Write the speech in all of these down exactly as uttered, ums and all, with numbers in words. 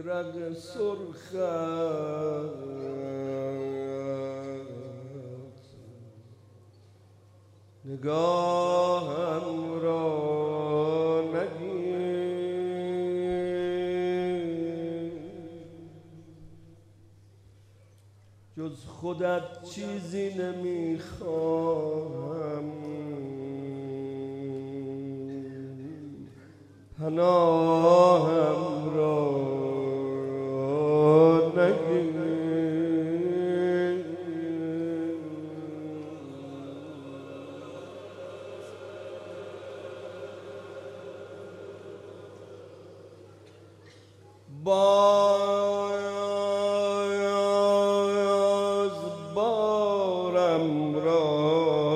رگ سرخت نگاهم را نگیر، جز خودت چیزی نمیخواهم، پناهم را نگیر. باز بارم را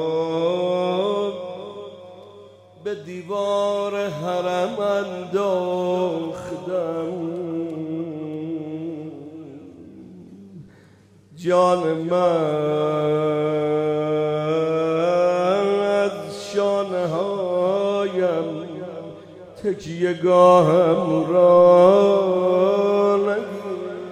به دیوار حرم انداختم، جان من از شانه هایم تکیه گاهم را نگیر.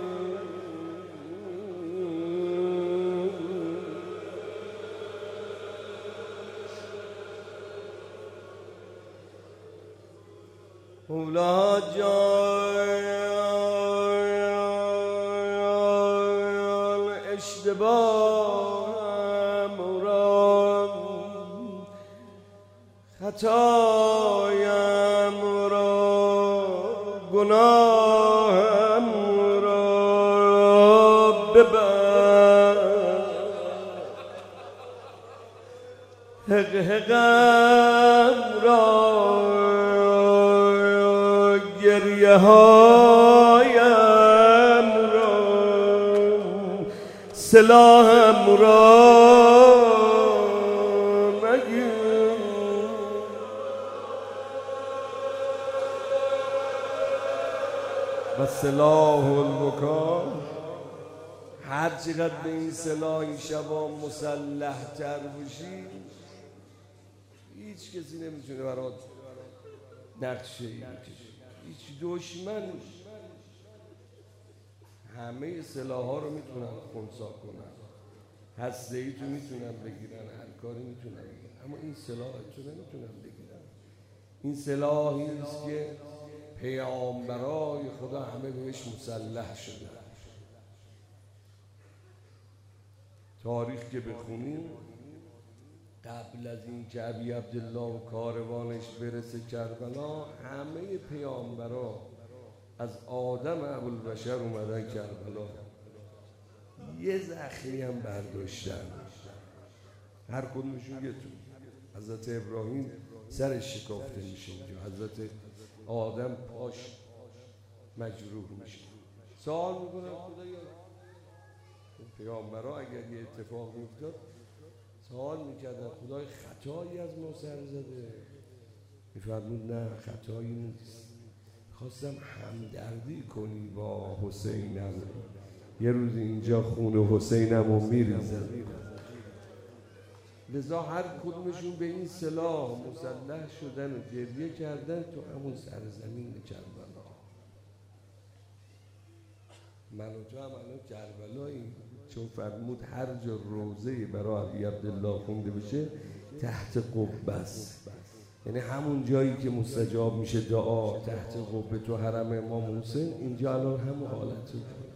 مولا جان اشتباهم را، خطایم را، گناهم را ببر، حق حقم را، گریه هایم را، سلاحم را نگیر. و سلاح البکا، هر چقدر به این سلاح این شبا مسلح تر باشی، هیچ کسی نمیتونه برات نقشه ای بکشه، هیچ دشمن. همه سلاح ها رو میتونن خنثی کنن، هسته ای تو میتونن بگیرن، هر کاری میتونن بگیرن، اما این سلاح تو نمیتونن بگیرن. این سلاحی است که پیامبرای خدا همه بهش مسلح شدن. تاریخ که بخونیم قبل از این که ابی عبدالله و کاروانش برسه کربلا، همه پیامبرا از آدم ابوالبشر اومدن کربلا، یه زخمی هم برداشتن، هر کدومشون یه تو. حضرت ابراهیم سرش شکافته میشه، حضرت آدم پاش مجروح میشه. سوال میکنم خدایا پیامبرا اگر یه اتفاق میفتاد سوال میکردن خدای خطایی از ما سر زده؟ میفرمود نه خطایی نیست، خواستم همدردی کنی با حسینم، یه روز اینجا خون حسینم رو میریزن. لذا هر کدومشون به این سلاح مسلح شدن و گریه کردن تو همون سرزمین کربلا. من و تو هم الان کربلاییم، چون فرمود هر جا روضه‌ای برای ابی عبدالله خونده بشه تحت قبه است، یعنی همون جایی که مستجاب میشه دعا تحت قبه تو حرم امام حسین، اینجا الان همون حالت رو داره.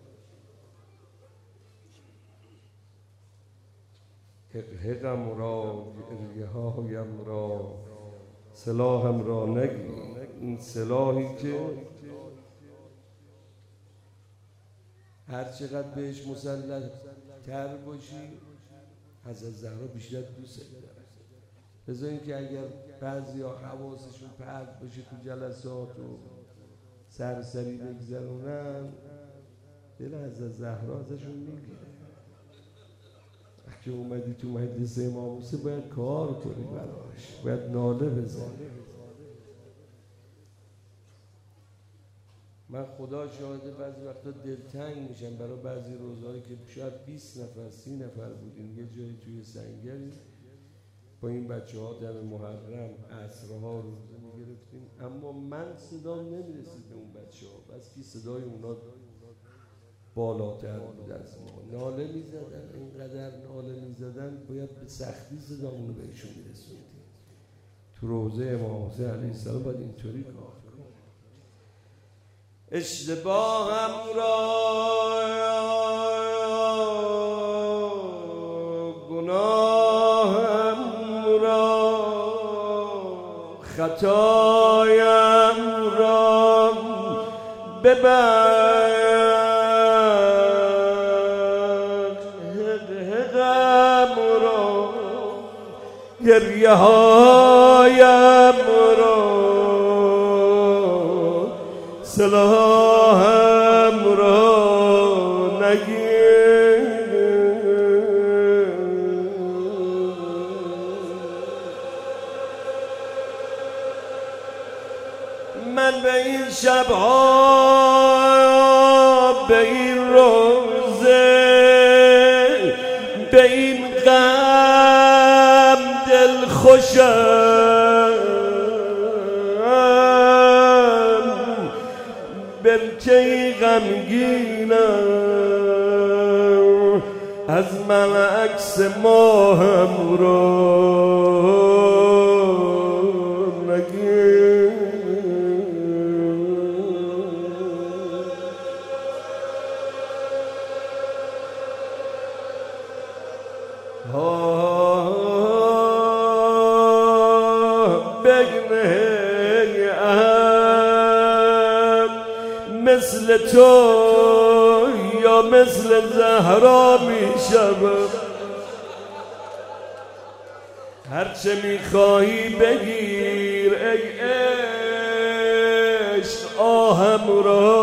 حق حقم را، گریه هایم را، سلاحم را نگیر. این سلاحی که هر چقدر بهش مسلح تر باشی حضرت زهرا بیشتر دوست داره. لذا اینکه اگر بعضی ها حواسشون پرت باشه تو جلسات و سرسری بگذرونن، دل حضرت زهرا ازشون میگیره. که اومدی تو مجلس امام حسین باید کار کنی براش، باید ناله بزنی. من خدا شاهده بعضی وقتا دلتنگ میشم برای بعضی روزهایی که شاید بیست نفر سی نفر بودیم یه جایی توی سنگری با این بچه ها در محرم عصرها روزه میگیریم گرفتیم، اما من صدام نمیرسید به اون بچه ها، بس که صدای اونا بالاتر بود از ما. ناله میزدن، اینقدر ناله میزدن باید به سختی صدامونو بهشون میرسوندیم. تو روضه امام حسین علیه السلام باید اینطوری کار کنیم. اشتباهم را گناهم را خطایم را ببر، حقم را گریه هایم را صلاحم را نگیر. من به این شبها، به این روزه، به این غم دل خوشم، برکه غمگینم از من عکس ماهم را نگیر. مثل تو یا مثل زهرا میشم، هرچه میخواهی بگیر ای عشق آهم را